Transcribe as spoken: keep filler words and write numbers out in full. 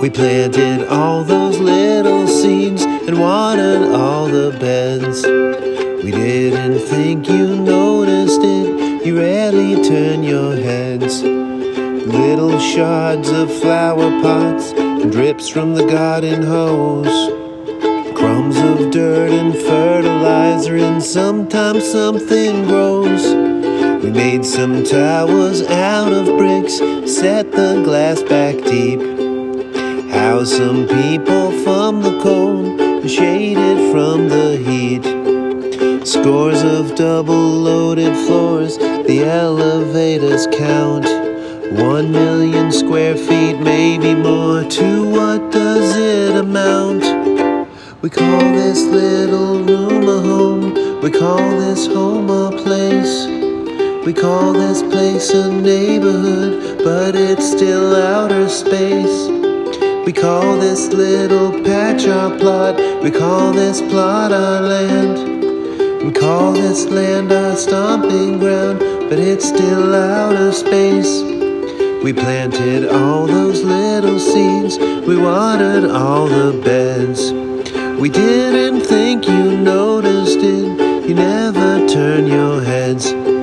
We planted all those little seeds and watered all the beds. We didn't think you noticed it, you rarely turn your heads. Little shards of flower pots and drips from the garden hose, crumbs of dirt and fertilizer, and sometimes something grows. We made some towers out of bricks, set the glass back deep. How some people from the cold and shaded from the heat. Scores of double-loaded floors, the elevators count. One million square feet, maybe more. To what does it amount? We call this little room a home. We call this home a place. We call this place a neighborhood, but it's still outer space. We call this little patch our plot. We call this plot our land. We call this land our stomping ground, but it's still outer space. We planted all those little seeds, we watered all the beds. We didn't think you noticed it, you never turn your heads.